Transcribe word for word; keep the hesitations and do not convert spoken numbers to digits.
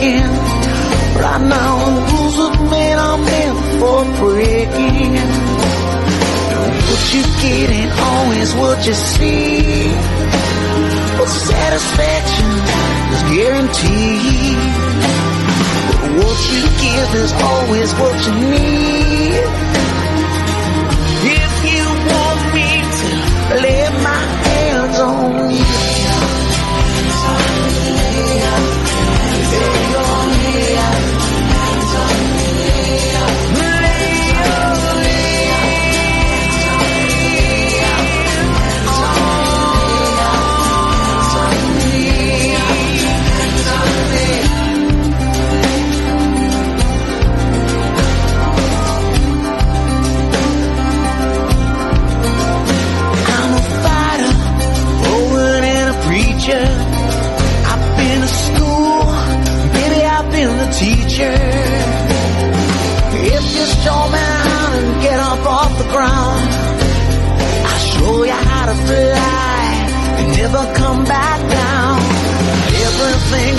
making. Right now the rules of men are meant for breaking. What you get ain't always what you see, but satisfaction is guaranteed. But what you give is always what you need. If you want me to lay my hands on you, I've been to school, baby, I've been the teacher. If you show me how to get up off the ground, I'll show you how to fly and never come back down. Everything